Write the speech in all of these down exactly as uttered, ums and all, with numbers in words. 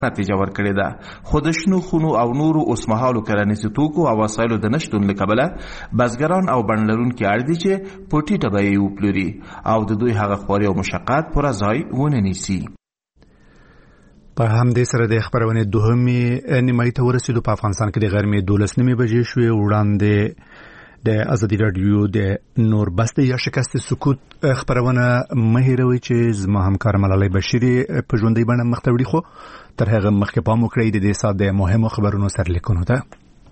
نتیجه ورکړې ده، خو د شنو خونو او نورو اوسمهالو کرنیزو توکو او وسایلو د نشتون له کبله بزګران او بڼ لرونکي اړ دي چې په ټیټه بیه یې وپلوري او د دوی هغه خواري او مشقت پوره ځای ونه نیسي. په همدې سره د خبرونې دوهمې نیمایي ته ورسېدو. په افغانستان کې د غرمې دولس نیمې بجې شوې. وړاندې د ازادي راډیو د نور بسته یا شکست سکوت خبرونه مه هېروئ چې زما همکار ملالۍ بشیري په ژوندۍ بڼه مخ ته وړي، خو تر هغه مخکې پام وکړئ د دې ساعت د مهمو خبرونو سرلیکونو ته.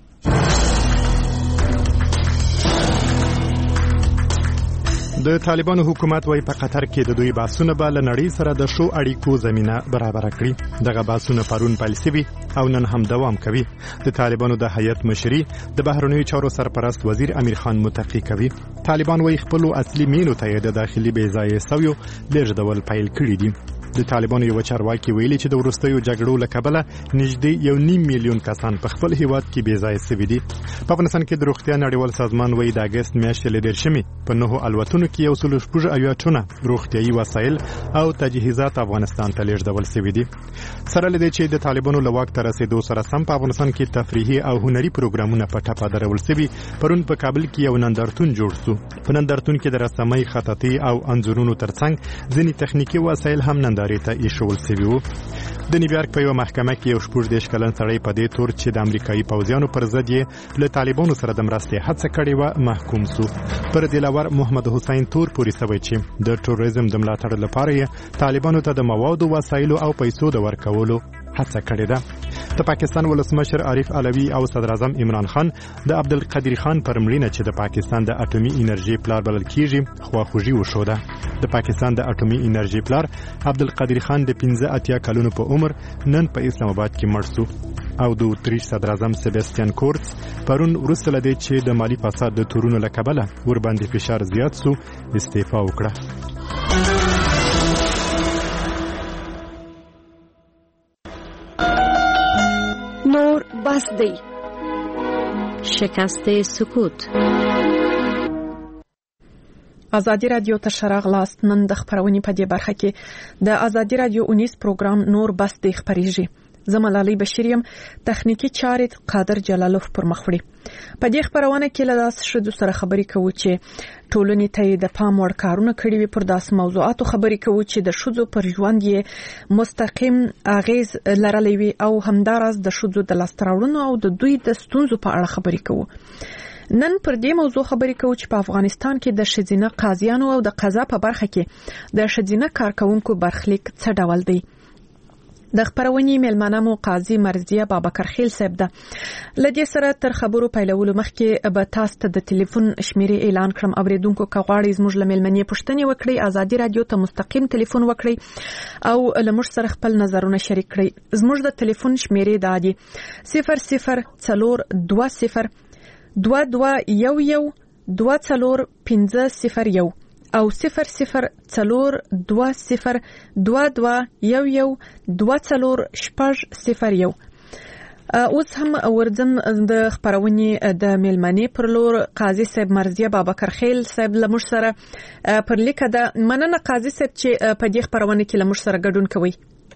د طالبانو حکومت وايي په قطر کې د دوی بحثونه به له نړۍ سره د شو اړیکو زمينه برابر کړي. دغه بحثونه پرون پیل شوي او نن هم دوام کوي. د طالبانو د هیئت مشري د بهرنیو چارو سرپرست وزیر امیر خان متقی کوي. طالبان وايي خپل اصلي مینو ته د داخلي بې ځایه سویو لږ پیل کړي دي. د طالبانو یو چارواکي ویلي چې د وروستیو جګړو له کبله نږدې یو نیم میلیون کسان په خپل هیواد کې بې ځایه سوي دي. په افغانستان کې د روغتیا نړیوال سازمان وايي د اګست میاشتې له دېرشمې په نهو الوتنو کې یو سل شپږ اویا ټنه روغتیايي وسایل او تجهیزات افغانستان ته لیږدول سوي دي. سره له دې چې د طالبانو له واک ته رسېدو سره سم په افغانستان کې تفریحي او هنري پروګرامونه په ټپه درول سوي. پرون په کابل کې یو نندارتون جوړ شو. په نندارتون کې د رسامۍ، خطاطۍ او انځورونو ترڅنګ ځینې تخنیکي وسایل هم نندارې ته ایښول سوي وو. د نیویارک په یو محکمه کې یو شپږ دېرش کلن سړی په دې تور چې د امریکایي پوځیانو پر ضد یې له طالبانو سره د مرستې هڅه کړې وه محکوم سو. پر دلاور محمد حسین تور پورې سوی چې د ټوریزم د ملاتړ لپاره یې طالبانو ته د موادو، وسایلو او پیسو د ورکولو هڅه کړې ده. د پاکستان ولسمشر عارف علوي او صدر اعظم عمران خان د عبدالقدیر خان پر مړینه چې د پاکستان د اټومي انرژي پلار بلل کیږي خواخوږي وښوده. د پاکستان د اټومي انرژي پلار عبدالقدیر خان د پنځه اتیا کلونو په عمر نن په اسلام آباد کې مړ شو او د اتریش صدر اعظم سباستیان کورتس پرون وروسته له دې چې د مالی فساد د تورونو له کبله ورباندې فشار زیات سو استعفا وکړه. نور بس دی. شکست سکوت. ازادي رادیو ته شراغلاست. نن د خبرونې په دې برخه کې د ازادي رادیو اونیس پروګرام نور بس دی خبريږي. زه ملالۍ بشیریم، تخنیکی چارې قادر جلالوف پر مخ وړي. په دې خبرونه کې له داس شدو سره خبرې کوو چې ټولنې ته د پام وړ کارونه کړي وي. پر داس موضوعاتو خبرې کوو چې د شذو پر ژوند یې مستقیم اغیز لرلی وي او همدارس د شذو د لاستراوړنو او د دوی د ستونزو په اړه خبرې کوو. نن پر دې موضوع خبرې کوو چې په افغانستان کې د ښځینه قاضیانو او د قضا په برخه کې د ښځینه کارکونکو برخلیک څه ډول دی. د خبرونې مېلمانه مو قاضي مرضیه بابکرخیل صاحب ده. لدې سره تر خبرو پیلولو مخکې به تاسو ته د ټلیفون شمیرې اعلان کړم. اوریدونکو که غواړئ زموږ له مېلمنې پوښتنې وکړئ، ازادي رادیو ته مستقیم ټلیفون وکړئ او له موږ سره خپل نظرونه شریک کړئ. زموږ د ټلیفون شمیرې دا دي: صفر صفر څلور دوه صفر دوه دوه یو یو دوه څلور پنځه صفر یو او صفر صفر څلور دوه صفر دوه دوه یو یو دوه څلور شپږ صفر یو. اوس هم ورځم د خبرونې د مېلمنې پر لور قاضي صاحب مرضیه بابکرخیل صاحب له موږ سره پر لیکه ده. مننه قاضي صاحب چې په دې خبرونه کې له موږ سره ګډون کوئ.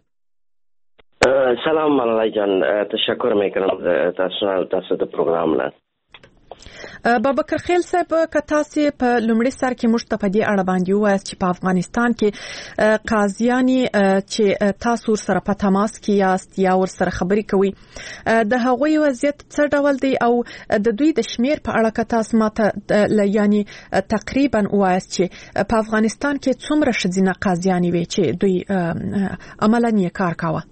سلام ملالۍ جان، تشکر میکنم تاسو تاسو د پروګرام نه. بابکرخیل صاحب، که تاسو په لومړي سر کې موږ ته په دې اړه باندې وایاست چې په افغانستان کې قاضیانی چې تاسو سره په تماس کې یاست یا ور سره خبرې کوي، د هغوی وضعیت څه ډول دی او د دوی د شمیر په اړه که تاسو ماته یعنی تقریبا وایاست چې په افغانستان کې څومره ښځینه قاضیانی وي چې دوی عملاً یې کار کاوه؟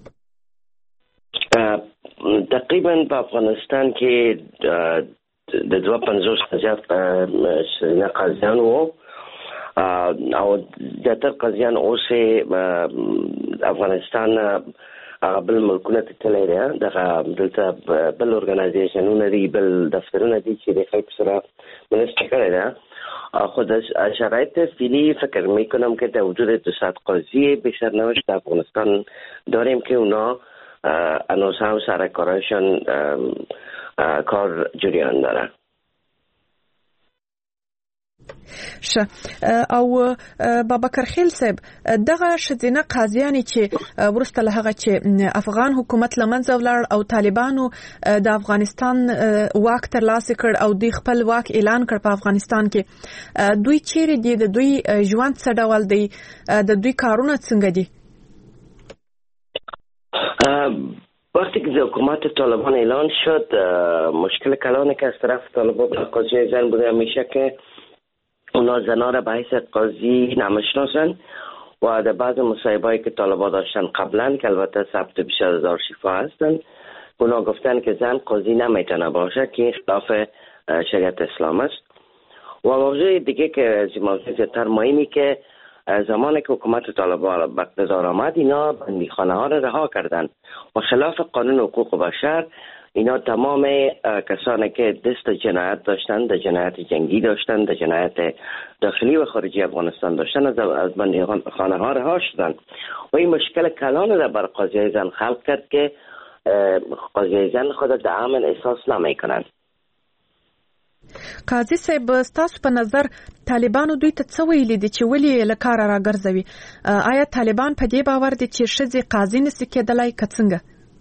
تقریبا په افغانستان کې د دوه پنځوس زیات قاضیان وو او زیاتره قاضیان اوس افغانستان بل ملکونه ته تللی دی. دغه دلته بل ارګنایزیشنونه دي، بل دفترونه دي چې د خلکو سره مرسته کړې ده. خود شرایط فعلی فکر میکنم که در وجود دو صد قاضی به سرنوشت در افغانستان داریم که اونا هنوز هم سر کارشان کار جریان داره. ش او بابکر خیل صاحب دغه شذینه قاضیانی چې ورسته له هغه چې افغان حکومت لمنځه ولاړ او طالبانو د افغانستان واک ترلاسه کړ او د خپل واک اعلان کړ په افغانستان کې دوی چیرې دي د دوی ژوند څه ډول دی د دوی کارونه څنګه دي وقتی که حکومت طالبان اعلان شد مشکل کلانی که از طرف طالبان قاضی زن بوده همیشه که اونا زنا را به حیث قاضی نمیشناسن و در بعض مصاحبه‌ای که طالبان داشتن قبلا که البته ثبت بیش از هزار شفا هستن اونا گفتن که زن قاضی نمیتونه باشه که خلاف شریعت اسلام است و موضوع دیگه که موضوع زیادتر مهمی که زمانی که حکومت طالبان به اقتدار آمد اینا بندیخانه ها را رها کردند و خلاف قانون حقوق بشر اینا تمام کسانی که دست جنایت داشتند در جنایت جنگی داشتند در جنایت داخلی و خارجی افغانستان داشتند از بندیخانه ها رها شدند و این مشکل کلان را بر قاضی زن خلق کرد که قاضی زن خود در امن احساس نمی کنند. قاضي صاحب ستاسو په نظر طالبانو دوی ته څه ویلي دي چې ولې له کاره راګرځوي آیا طالبان په دې باور دي چې ښځې قاضي نشي کېدلای که څنګه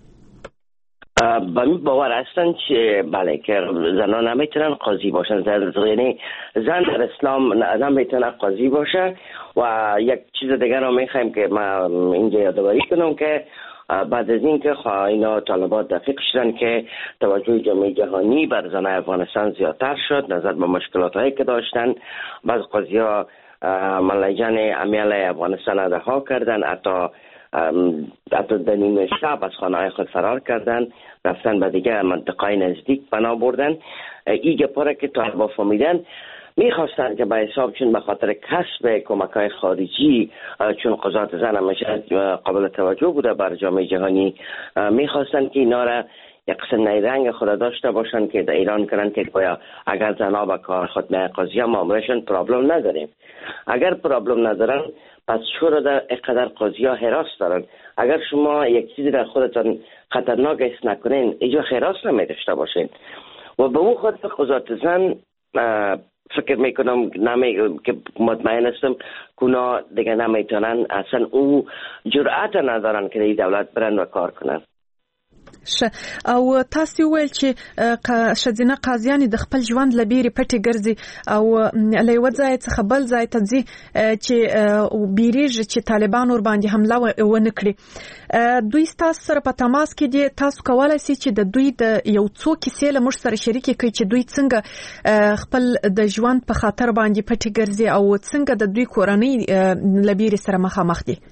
به این باور هستن که بله که زنان نمیتونن قاضی باشن یعنی زن در اسلام نمیتونه قاضی باشه و یک چیز دیگر رو میخوایم که ما اینجا یادآوری کنم که بعد از این که اینا طالبان دقیق شدن که توجه جامعه جهانی بر زنان افغانستان زیادتر شد نظر به مشکلات هایی که داشتن بعض قاضی ها ملیجان امیال افغانستان رها کردن حتی حتی در نیمه شب از خانه های خود فرار کردن رفتن به دیگه منطقه نزدیک پناه بردن این گپاره که طالبان فهمیدن میخواستن که به حساب چون به خاطر کسب کمک های خارجی چون قضات زن همیشه قابل توجه بوده بر جامعه جهانی میخواستن که اینا را یک قسم نیرنگ خود داشته باشن که در ایران کنن که باید اگر زنها به کار خود نه قاضی ها معاملهشون پرابلم نداریم اگر پرابلم ندارن پس چرا در اقدر قاضی ها حراس دارن اگر شما یک چیزی در خودتان خطرناک حس نکنین اینجا حراس نمی داشته باشین و به اون خاطر قضات زن فکر میکنم نمی که مطمئن هستم که اونا دیگه نمیتونن اصلا او جرأت ندارن که این دولت برن و کار کنن ش او تاسو ویل چې شذینه قاضیان د خپل ژوند لبیری پټي ګرځي او له یو ځای څخه بل ځای ته ځي چې بیریږي چې طالبان ور باندې حمله ونه کړي دوی تاسو سره په تماس کې دي تاسو کولای شئ چې د دوی د یو څو کیسې له مش سره شریک کړئ چې دوی څنګه خپل د ژوند په خاطر باندې پټي ګرځي او څنګه د دوی کورنۍ لبیری سره مخامخ دي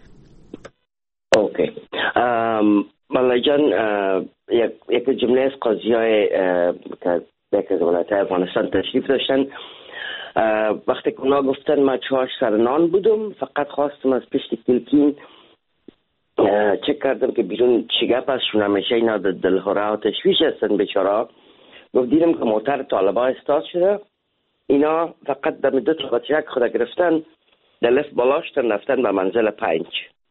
اوکی ملای جان یک یک جمله از قاضی های که یک از ولایت افغانستان تشریف داشتن وقتی که اونا گفتن ما چهار سر نان بودم فقط خواستم از پشت کلکین چک کردم که بیرون چگپ هستشون همیشه اینا دلهوره و تشویش هستن بیچارا گفت دیدم که موتر طالبا استاد شده اینا فقط در دو تا بچک خود گرفتن در لفت بالاشتن رفتن به منزل پنج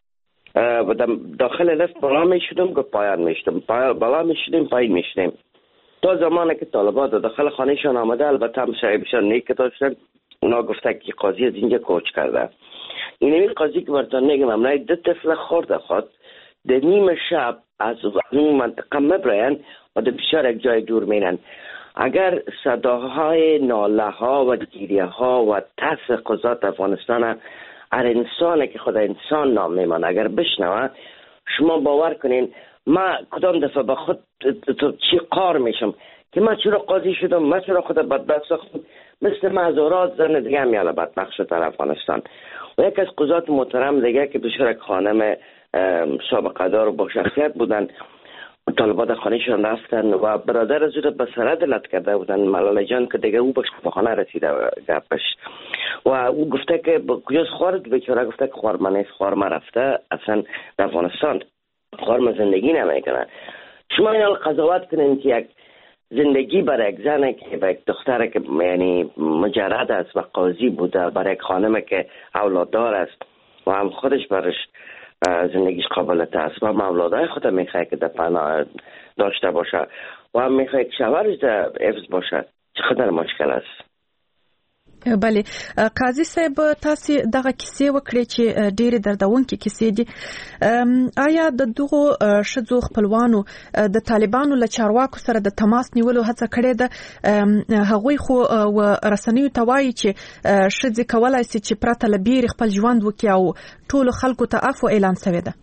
و داخل لفت بالا می شدم که پایان می شدم بالا می شدیم پایین می شدیم تا زمانی که طالبات داخل خانهشان آمده البته هم صاحبشان نیک داشتن اونا گفته که قاضی از اینجا کوچ کرده این این قاضی که براتون میگم امنای دو طفل خورده خود در نیم شب از اون منطقه مبراین و در بسیار یک جای دور مینن اگر صداهای ناله ها و گریه ها و ترس قضات افغانستان هر انسانه که خدا انسان نام میمان اگر بشنوه شما باور کنین ما کدام دفعه با خود چی قار میشم که ما چرا قاضی شدم ما چرا خدا بدبخت ساختم مثل معذورات زن دیگه هم یالا بدبخت شد در افغانستان و یک از قضات محترم دیگه که بسیار یک خانم سابقه دار با شخصیت بودن طالبات خانهشان رفتن و برادر از او به سرد لط کرده بودن ملاله جان که دیگه او به خانه رسیده گپش و او گفته که کجاست خوارد بیچاره گفته که خوار من نیست خوار من رفته اصلا در افغانستان خوار من زندگی نمیکنه شما این قضاوت کنین که یک زندگی برای یک زنه که برای یک دختره که یعنی مجرد است و قاضی بوده برای یک خانمه که اولاددار است و هم خودش برش زندگیش قابلت است و مولادای خود میخواه که در پناه داشته باشه و هم میخواه که شوهرش در حفظ باشه چقدر مشکل است بله قاضي صاحب تاسو دغه کیسې وکړې چې ډېرې دردونکې کیسې دي. آیا د دغو ښځو خپلوانو د طالبانو له چارواکو سره د تماس نیولو هڅه کړې ده؟ هغوی خو رسنیو ته وایي چې ښځې کولای شي چې پرته له بیرې خپل ژوند وکړي او ټولو خلکو ته عفو اعلان شوی ده.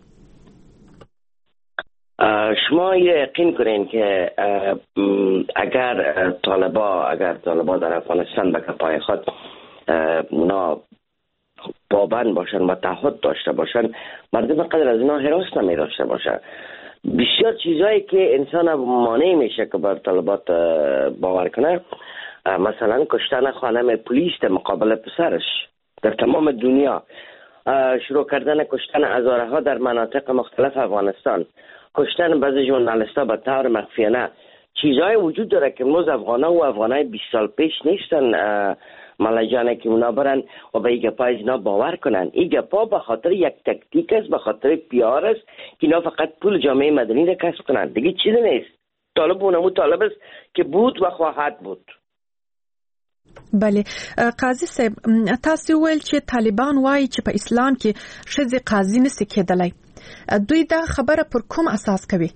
شما یقین کنین که اگر طالبا اگر طالبا در افغانستان به پای خود نا پابند باشن و تعهد داشته باشن، مردم قدر از اینا هراس نمی داشته باشن. بسیار چیزایی که انسان مانع میشه که بر طالبات باور کنه، مثلا کشتن خانم پلیس در مقابل پسرش در تمام دنیا، شروع کردن کشتن هزاره ها در مناطق مختلف افغانستان، کشتن بعضی ژورنالیست‌ها به طور مخفیانه، چیزهای وجود داره که موز افغانا و افغانای بیست سال پیش نیستن ملجانه که اونا برن و به این گپا از اینا باور کنن. این گپا به خاطر یک تکتیک است، به خاطر پیار است که اینا فقط پول جامعه مدنی را کسب کنن، دیگه چیزی نیست. طالب اونمو طالب است که بود و خواهد بود. بله قاضي صاحب تاسو ویل چې طالبان وایي چې په اسلام کې ښځې قاضي نشي کېدلی، دوی دا خبره پر کوم اساس کوي؟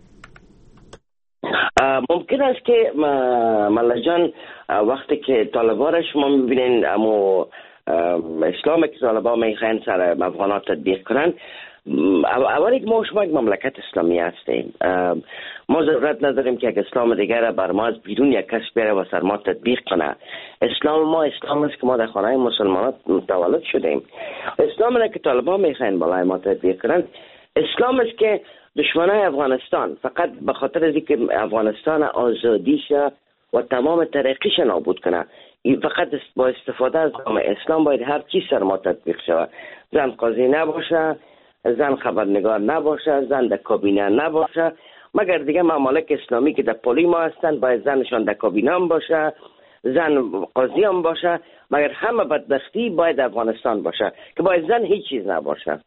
ممکن است که ملا جان وقتی که طالبان را شما میبینین اما اسلامی که طالبان میخواین سر افغانات تطبیق کنن، اولی که ما شما یک مملکت اسلامی هستیم، ما ضرورت نداریم که یک اسلام دیگر بر ما از بیرون یک کس بیاره و سر ما تطبیق کنه. اسلام ما اسلام است که ما در خانه مسلمانات متولد شدیم. اسلام نه که طالبان میخواین بالای ما تطبیق کنن، اسلام است که دشمنای افغانستان فقط به خاطر از اینکه افغانستان آزادیش و تمام ترقیش نابود کنه، فقط با استفاده از نام اسلام باید هر چیز سر ما تطبیق شود. زن قاضی نباشه، زن خبرنگار نباشه، زن در کابینه نباشه، مگر دیگه ممالک اسلامی که در پلی ما هستند باید زنشان در کابینه هم باشه، زن قاضی هم باشه، مگر همه بدبختی باید افغانستان باشه که باید زن هیچ چیز نباشه.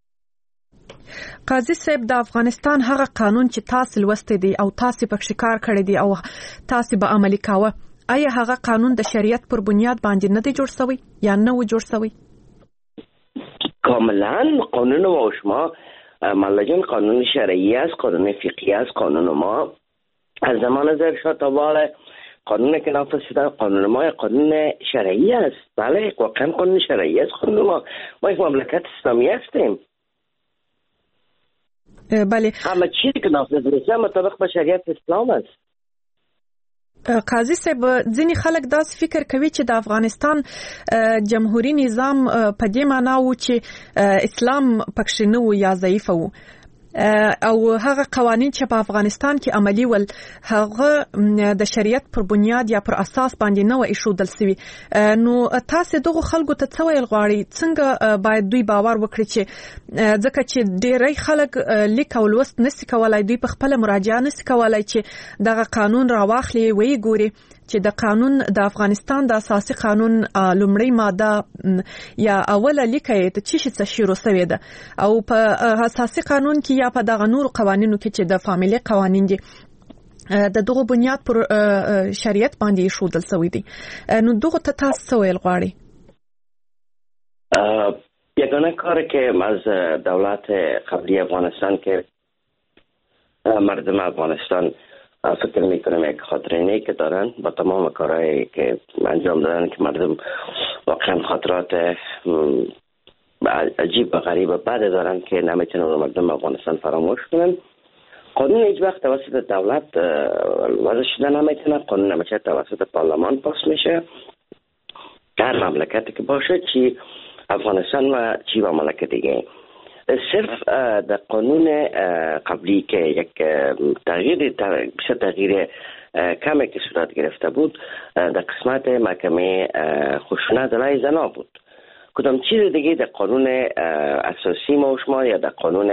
قاضي صاحب د افغانستان هغه قانون چې تاسو لوستي دي او تاسو په شکار کړی دي او تاسو به عملي کاوه، آیا هغه قانون د شریعت پر بنیاد باندې نه دی جوړ شوی یا نه و جوړ شوی؟ کاملا قانون ما شما ملجان قانون شرعی است، قانون فقهی است. قانون ما از زمان زرشاه تا بالا قانون که نافذ شده قانون ما قانون شرعی است. بله واقعا قانون شرعی است. قانون ما ما یک مملکت اسلامی هستیم. بله همه چیزی که نافذ میشه مطابق با شریعت اسلام است. قاضي صاحب ځینې خلک داس فکر کوي چې د افغانستان جمهوریت نظام په دې معنی و چې اسلام پکښې نه و یا ضعیف و او هغه قوانین چې په افغانستان کې عملی ول هغه د شریعت پر بنیاد یا پر اساس باندې نه و ایښودل شوی. نو تاسو دغه خلکو ته څه ویل غواړئ؟ څنګه باید دوی باور وکړي چې ځکه چې ډېری خلک لیک او لوست نشي کولای، دوی په خپل مراجعه نشي کولای چې دغه قانون راواخلي وی ګوري چې د قانون د افغانستان د اساسي قانون لومړی ماده یا اوله لیکه ته چې څه شروع شوی ده او په اساسي قانون کې یا په دغه نور قوانینو کې چې د فامیلی قوانین دي د دغه بنیاد پر شریعت باندې شودل شوی دي. نو دغه ته تاسو ویل غواړئ؟ یگانه کاری که از دولت قبلی افغانستان که مردم افغانستان فکر میکنم یک خاطرینه‌ای که دارن با تمام کارهایی که انجام دادن که مردم واقعا خاطرات عجیب و غریب و بد دارن که نمیتونن رو مردم افغانستان فراموش کنن. قانون هیچ وقت توسط دولت وضع شده نمیتونه، قانون همیشه توسط پارلمان پاس میشه. هر مملکتی که باشه، چی افغانستان و چی و مملکت دیگه. صرف در قانون قبلی که یک تغییر بیشتر تغییر کمی که صورت گرفته بود در قسمت محکمه خشونت علیه زنان بود. کدام چیز دیگه در قانون اساسی ما شما یا در قانون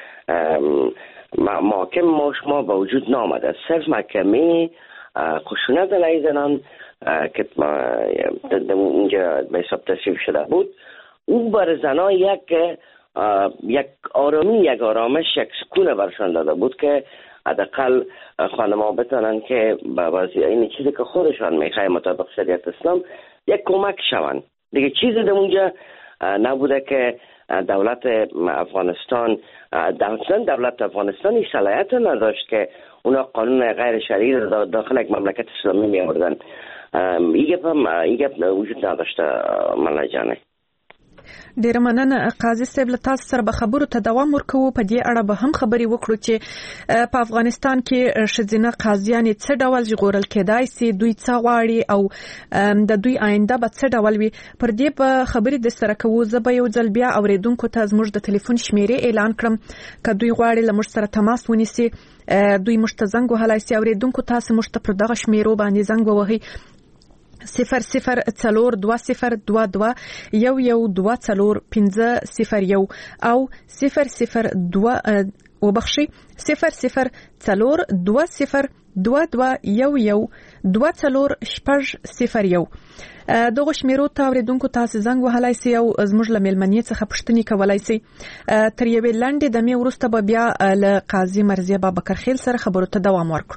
محاکم ما شما با وجود نامده. صرف محکمه خشونت علیه زنان که اینجا به حساب تصویب شده بود، او بر زنان یک یک آرامی، یک آرامش، یک سکون برشان داده بود که حداقل خانم‌ها بتونن که به وضعیت این چیزی که خودشان میخواه مطابق شریعت اسلام یک کمک شوند. دیگه چیزی در اونجا نبوده که دولت افغانستان دولت دولت افغانستان این صلاحیت نداشت که اونا قانون غیر شرعی را داخل یک مملکت اسلامی می آوردن. این گپ هم این گپ وجود نداشته ملا جانه. ډیره مننه قاضي صاحب، له تاسو سره به خبرو ته دوام ورکوو. په دې اړه به هم خبرې وکړو چې په افغانستان کې ښځینه قاضیانې څه ډول ژغورل کېدای سي، دوی څه غواړي او د دوی آینده به څه ډول وي. پر دې به خبرې د سره کوو. زه به یو ځل بیا اوریدونکو ته زموږ د ټلیفون شمیرې اعلان کړم که دوی غواړي له موږ سره تماس ونیسي، دوی موږ ته زنګ وهلی سي. اوریدونکو تاسو موږ ته پر دغه شمیرو باندې زنګ ووهئ: صفر صفر څلور دوه صفر دوه دوه یو یو دوه څلور پنځه صفر یو او صفر صفر دوه وبخښئ صفر صفر څلور دوه صفر دوه دوه یو یو دوه څلور شپږ صفر یو. دغه شمیرو ته اوریدونکو تاسو زنګ وهلی سي او زموږ له میلمنې څخه پوښتنې کولی سي. تر یوې لنډې دمې وروسته به بیا له قاضي مرضیه بابکرخیل سره خبرو ته دوام ورکړو.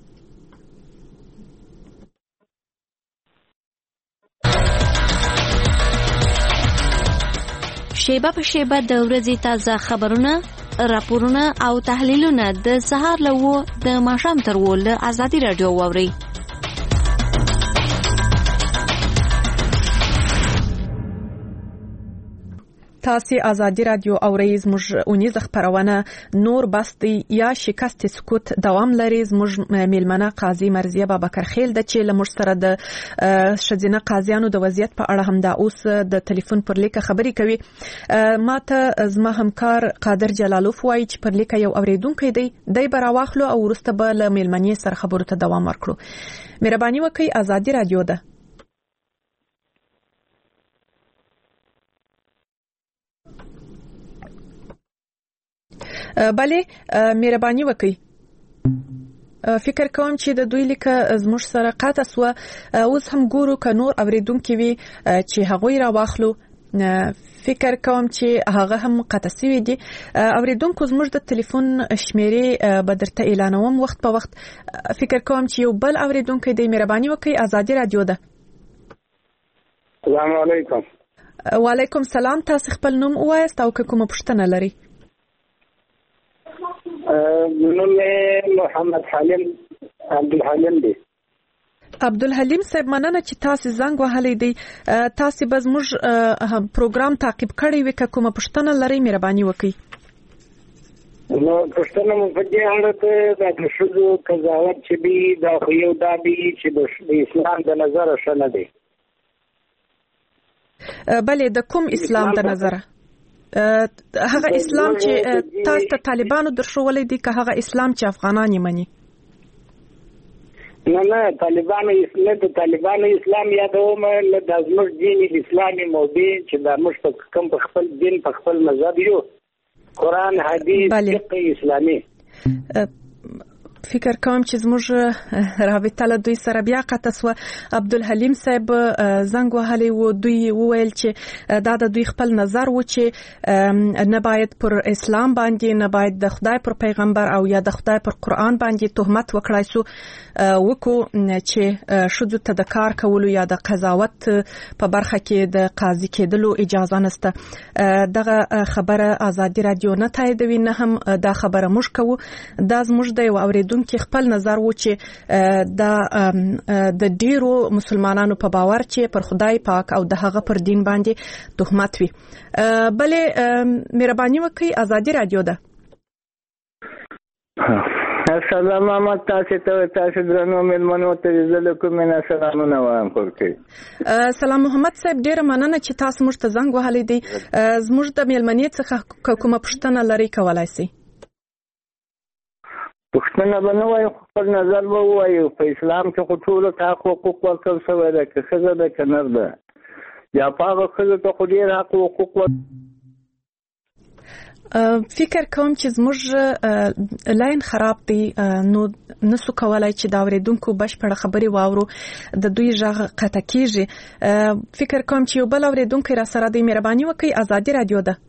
شیبه په شیبه د ورځې تازه خبرونه، راپورونه او تحلیلونه د سهار له وو د ماښام تر وو له ازادي رادیو واورئ. تاسو ازادي رادیو اورئ. زموږ اونیزه خبرونه نور بستی یا شکست سکوت دوام لري. زموږ میلمنه قاضي مرضیه بابکرخیل د چې له موږ سره د ښځینه قاضیانو د وضعیت په اړه هم دا اوس د ټلیفون پر لیکه خبرې کوي. ماته زما همکار قادر جلالوف وایي چې پر لیکه یو اوریدونکی دی دی به راواخلو او وروسته به له میلمنې سره خبرو ته دوام ورکړو. مهرباني وکړئ، ازادي رادیو ده. بله، مهرباني وکړئ. فکر کوم چې د دوی لیکه زموږ سره قاطع سوه. اوس هم ګورو که نور اوریدونکي وي چې هغوی راواخلو. فکر کوم چې هغه هم قاطع سوي دي. اوریدونکو زموږ د ټلیفون شمیرې به درته اعلانوم وخت په وخت. فکر کوم چې یو بل اوریدونکی دی. مهرباني وکړئ، ازادي رادیو ده. السلام علیکم. وعلیکم سلام. تاسو خپل نوم ووایاست او که کومه پوښتنه لرئ؟ نوم محمد حلیم عبدالحلیم دی. عبدالحلیم صاحب، مننه چې تاسو زنګ وهلی دی. تاسو به زموږ پروګرام تعقیب کړی وي. که کومه پوښتنه لرئ مهرباني وکړئ. نو پوښتنه مو په دې اړه ده د ښځو قضاوت چې دی دا خو یو دا دی چې د اسلام د نظره ښه نه دی. بلې، د کوم اسلام د نظره؟ هغه اسلام چې تاسو ته طالبانو درښولی دی که هغه اسلام چې افغانان یې مني؟ نه نه، طالبانو نه د طالبانو اسلام یادوم، نه د زموږ دین اسلامي مبین چې دا موږ په کوم په خپل دین په خپل مذهب یو، قرآن حدیث فقه اسلامي. فکر کوم چې زموږ رابطه له دوی سره بیا قطع سوه. عبدالحلیم صاحب زنګ وهلی و. دوی وویل چې دا د دوی خپل نظر و چې نه باید پر اسلام باندې، نه باید د خدای پر پیغمبر او یا د خدای پر قرآن باندې تهمت وکړای سو وکړو چې ښځو ته د کار کولو یا د قضاوت په برخه کې د قاضي کېدلو اجازه نشته. دغه خبره ازادي رادیو نه تاییدوي، نه هم دا خبره موږ کوو. دا زموږ د یو اوریدونکي خپل نظر و چې دا د ډیرو مسلمانانو په باور چې پر خدای پاک او د هغه پر دین باندې تهمت وي. بلې، مهرباني وکړئ، ازادي رادیو ده. السلام علیکم. تاسو ته تاسو درنو مېلمنو ته زله کومه سلامونه وایم کوي. سلام محمد صاحب، ډیره مننه چې تاسو موږ ته زنګ وهلی دی. زموږ د مېلمنې څخه کومه پوښتنه لرئ کولای سئ؟ پښتنه به نه وایي، خپل نظر به ووایي. په اسلام کې خو ټولو ته حقوق ورکړل شوی ده، که ښځه ده که نر ده، یا په هغه ښځو ته خو ډېر حق حقوق ور فکر کوم چې زموږ لاین خراب دی، نو نسو کولای چې دا اوریدونکو بشپړه خبرې واورو. د دوی غږ قطع کیږي. فکر کوم چې یو بل اوریدونکی را سره دی. مهرباني وکړئ، ازادي رادیو ده.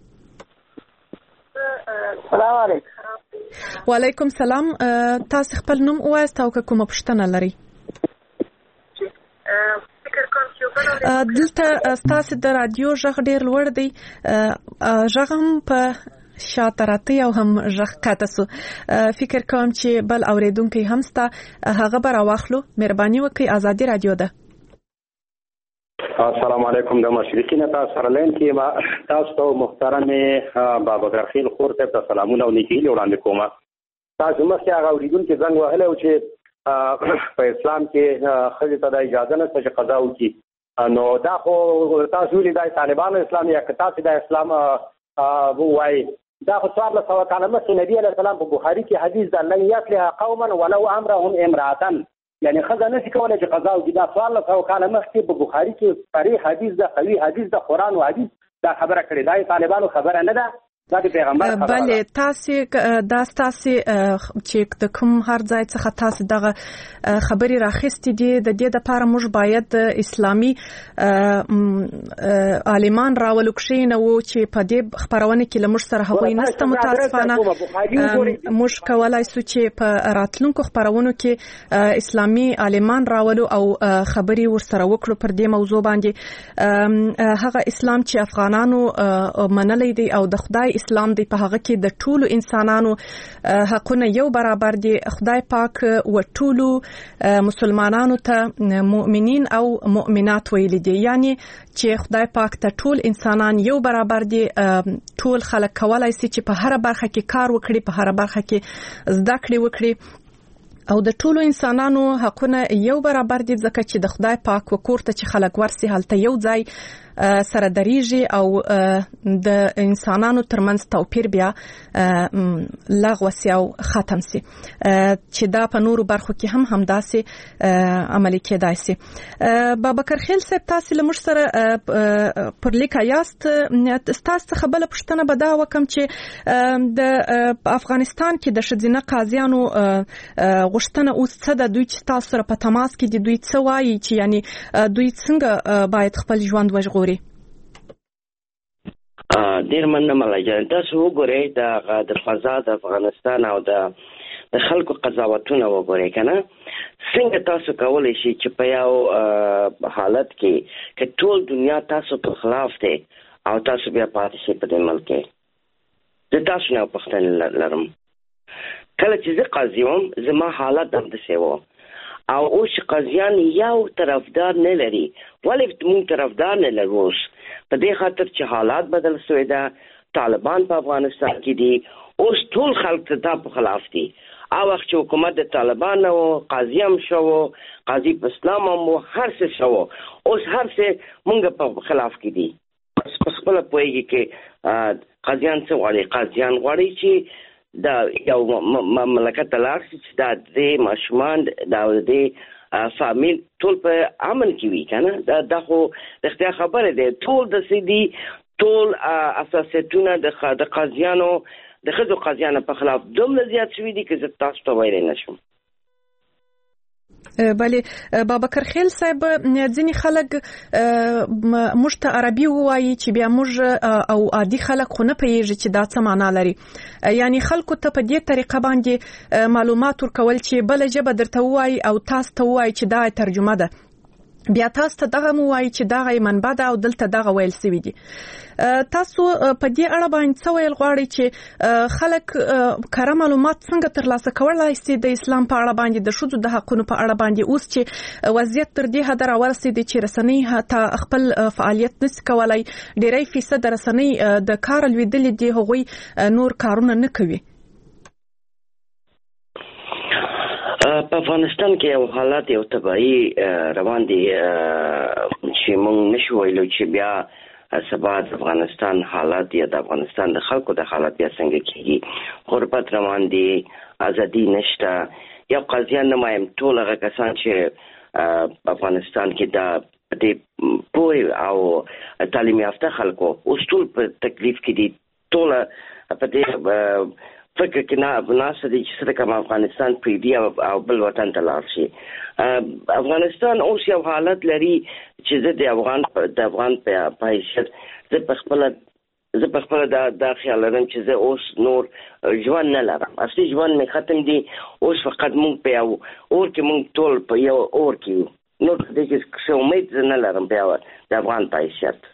سلام علیکم. وعلیکم سلام. تاسو خپل نوم ووایاست او که کومه پوښتنه لرئ؟ فکر کوم دلته ستاسو د رادیو غږ ډیر لوړ دی، غږ هم په شاته راته او هم غږ کاته سو. فکر کوم چې بل اوریدونکو هم ستا هغه بر واخلو. مهرباني وکړئ، ازادي رادیو ده. السلام علیکم. د مشرقین تاسو سره لین کې ما تاسو ته محترم بابا ګرخیل خور ته سلامونه او نیکی وړاندې کوم. تاسو مخکې هغه اوریدونکو زنګ وهلی و چې په اسلام کې ښځې ته د اجازه نشته چې قضا وکړي، نو دا خو تاسو ویلي دا طالبانو اسلام یا که تاسو د اسلام ووایي، دا خو څوارلس سوه کاله مخکې نبي علیه السلام په بخاري کې حدیث ده، لن یصلح قوما ولو امرهم امرأة، یعنی ښځه نشي کولی چې قضا وکړي. دا څوارلس سوه کاله مخکې په بخاري کې صریح حدیث ده، قوي حدیث ده، قرآن و حدیث دا خبره کړې. دا طالبانو خبره نه ده، دا د پیغمبر خبره ده. بله، تاسو دا تاسو چې د کوم هر ځای څخه تاسو دغه خبري راخستې دي، د دې لپاره موږ باید اسلامي عالمان راولو کښینه وو چې په دې خبرونه کې لمر سره هغوی نسته. متاسفانه موږ کولای سو چې په راتلونکو خبرونو کې اسلامي عالمان راولو او خبري ورسره وکړو پر دې موضوع باندې. هغه اسلام چې افغانانو منلې دي او د خدای اسلام دی، په هغه کې د ټولو انسانانو حقونه یو برابر دي. خدای پاک و ټولو مسلمانانو ته مؤمنین او مؤمنات ویلي دي، یعنی چې خدای پاک ته ټول انسانان یو برابر دي. ټول خلک کولای شي چې په هر برخه کې کار وکړي، په هر برخه کې زده کړې وکړي، او د ټولو انسانانو حقونه یو برابر دي، ځکه چې د خدای پاک وکور ته چې خلک ورسي هلته یو ځای سره دریږي او د انسانانو ترمنځ توپیر بیا لغوه سي او ختم سي، چې دا په نورو برخو کې هم همداسې عملي کېدای سي. بابا کرخیل صاحب، تاسو له موږ سره پر لیکه یاست. ستاسو څخه بله پوښتنه به دا وکړم چې د افغانستان کې د ښځینه قاضیانو غوښتنه اوس څه ده؟ دوی چې تاسو سره په تماس کې دي، دوی څه وایي چې یعنی دوی څنګه باید خپل ژوند وژغوري؟ ډیر مننه ملای جان. تاسو وګورئ د فضا د افغانستان او د خلکو قضاوتونه وګورئ کنه، څنګه تاسو کولی شئ چې په یو حالت کې که ټول دنیا تاسو په خلاف دی او تاسو بیا پاتې شئ په دې ملک کې. زه تاسو نه پوښتنه لرم، کله چې زه قاضي وم زما حالت همداسې و، او اوس قاضیان یو طرفدار نه لري. ولې موږ طرفدار نه لرو؟ اوس په دې خاطر چې حالات بدل شوي ده، طالبان په افغانستان کې دي، اوس ټول خلک ته په خلاف دي. هغه وخت چې حکومت د طالبان و، قاضي هم شو، قاضي په اسلام هم و، هر څه شو، اوس هر څه موږ په خلاف کې دي. په خپله پوهېږي کې قاضیان څه غواړي؟ قاضیان غواړي چې دا یو مملکت لاړ شي چې دا د ماشومان دا د فامیل ټول په امن کې وي کنه. دا خو رښتیا خبره ده. ټول د سیدي ټول اساساتونه د قاضیانو د ښځو قاضیانو په خلاف دومره زیات شوي دي چې زه تاسو ته ویلی نه شم. بله بابا کرخیل صاحب، ځینې خلک موږ ته عربي ووایي چې بیا موږ او عادي خلک خو نه پوهېږي چې دا څه معنا لري. یعنی خلکو ته په دې طریقه باندې معلومات ورکول چې بله ژبه درته ووایي او تاسو ته ووایي چې دا ترجمه ده، بیا تاسو ته دغه ووایي چې دغه منبع ده او دلته دغه ویل سوي دي. تاسو په دې اړه باندې څه ویل غواړئ چې خلک کره معلومات څنګه ترلاسه کولای شي د اسلام په اړه باندې، د ښځو د حقونو په اړه باندې، اوس چې وضعیت تر دې حده راورسېدی چې رسنۍ حتی خپل فعالیت نشي کولای، ډېری فیصد رسنۍ د کار لوېدلې دي، هغوی نور کارونه نه کوي. په افغانستان کې یو حالات یو تباهي روان دي چې موږ نشو ویلو چې بیا سبا د افغانستان حالات یا د افغانستان د خلکو د حالات بیا څنګه کېږي. غربت روان دي، ازادي نشته. یو قاضیان نه وایم، ټول هغه کسان چې افغانستان کې د دې پوهې او تعلیم یافته خلکو اوس ټول په تکلیف کې دي، ټول په دې فکر کې نه ناسته دي چې څه کوم افغانستان پرېږدي او بل وطن ته لاړ شي. افغانستان اوس یو حالت لري چې زه د افغان د افغان په حیثیت زه په خپله زه په خپله دا دا خیال لرم چې زه اوس نور ژوند نه لرم، اصلي ژوند مې ختم دی. اوس فقط موږ په یو اور کې موږ ټول په یو اور کې یو، نو دې کې څه امید نه لرم بیا د افغان پایشت.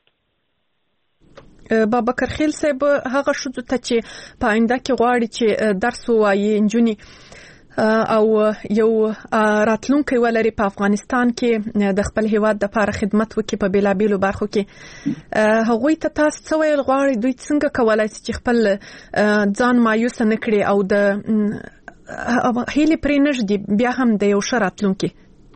بابا کرخیل صاحب هغه شوزو ته چې په آینده کې غواړي چې درس وایي انجونی او یو راتلونکي ولري په افغانستان کې د خپل هیواد د لپاره خدمت وکړي په بیلابیلو برخو کې، هغوی ته تاسو څه ویل غواړي دوی څنګه کولای شي چې خپل ځان مایوس نه کړي او د هیلې پرې نږدې بیا هم د یو ښه راتلونکي؟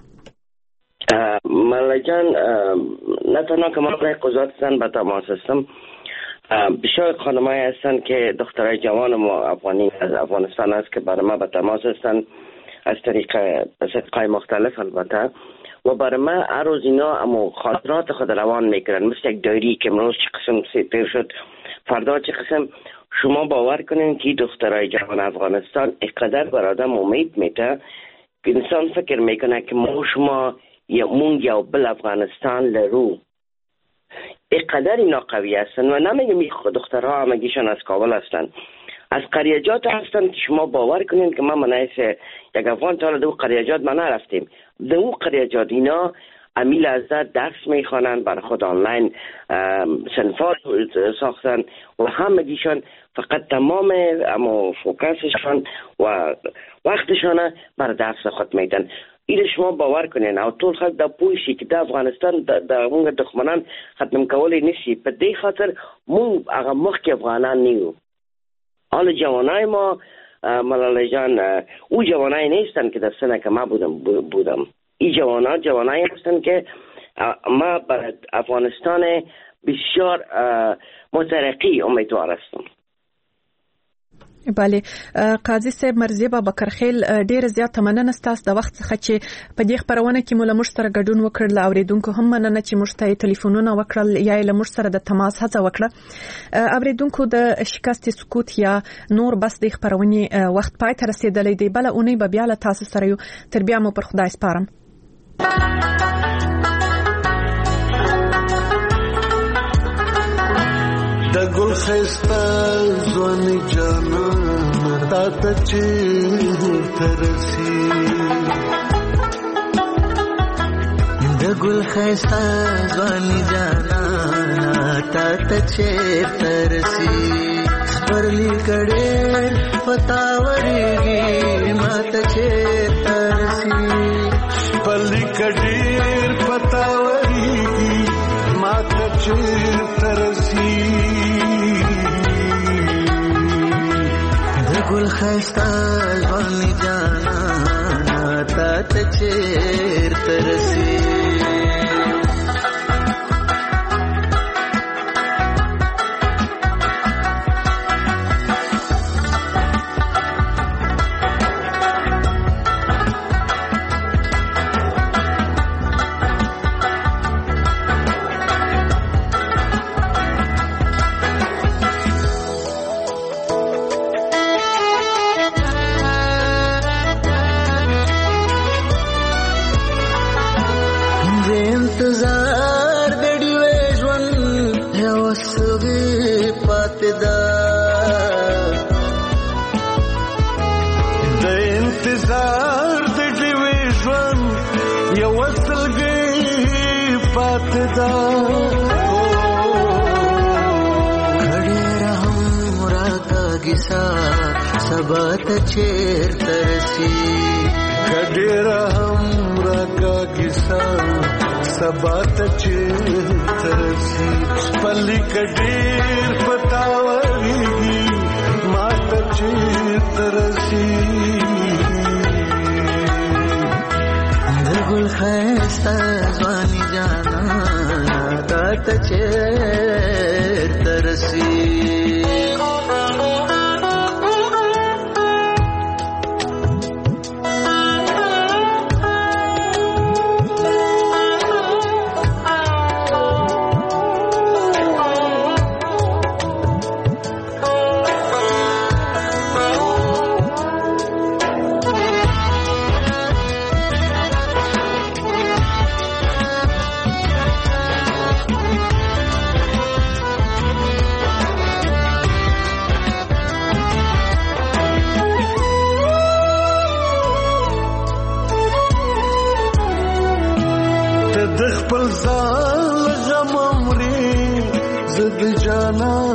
ملای جان، نه تنها که من برای قضات زن به تماس هستم، بسیار خانمایی هستند که دخترای جوان ما افغانی از افغانستان است که برای ما به تماس هستند از طریق صدقای مختلف البته، و برای ما هر روز اینا اما خاطرات خود روان میکنن مثل یک دایری که امروز چه قسم پیر شد، فردا چه قسم. شما باور کنین که دخترای جوان افغانستان اینقدر بر آدم امید میده که انسان فکر میکنه که ما شما یا مونگ یا بل افغانستان لرو. اینقدر اینا قوی هستن و نمیگم این دخترها همگیشان از کابل هستن، از قریجات هستن که شما باور کنین که ما منایس یک افغان تا دو قریجات ما نرفتیم، دو قریجات اینا امی لحظه درس میخوانن، بر خود آنلاین سنفات ساختن و همگیشان فقط تمام اما فوکسشان و وقتشان بر درس خود میدن. این شما باور کنین او ټول خلک د پوښي چې د افغانستان د موږ دښمنان ختم کولای نشي، په دې خاطر موږ هغه مخکې افغانان نیو. حال جوانای ما ملاله جان او جوانای نیستن که در سنه که ما بودم بودم این جوانا جوانای هستن که ما بر افغانستان بسیار مترقی امیدوار هستم. بله قاضي صاحب مرزي بابا کرخیل ډیر زیات مننه ستاسو د وخت څخه چې په دې خبرونه کې مو له موږ سره ګډون وکړل. اوریدونکو هم مننه چې موږ ته ټلیفونونه وکړل یا له موږ سره د تماس هڅه وکړه. اوریدونکو د شکست سکوت یا نور بس د خبرونې وخت پای ته رسیدلې دی، بل اونۍ به بیا له تاسو سره یو. تر بیا مو پر خدای سپارم. د ګل خسته ځواني جانان تا ته چې ترسي، د ګل خسته ځواني جانان تا ته چې ترسي، پرلی کړي پتاوري ما ته چې ترسي، پرلی کړي پتاوري ما ته چې ترسي، ګل خسته ځواني جانا تا ته چیرته رسي. سبات چیر ترسی کډیر هم راګه کیسا سبات چیر ترسی، پلی کډیر پتاوري مات چیر ترسی، دګل خسته ځواني جانا تا ته چیر ترسی. زخ خپل ځان غم امري زد جانا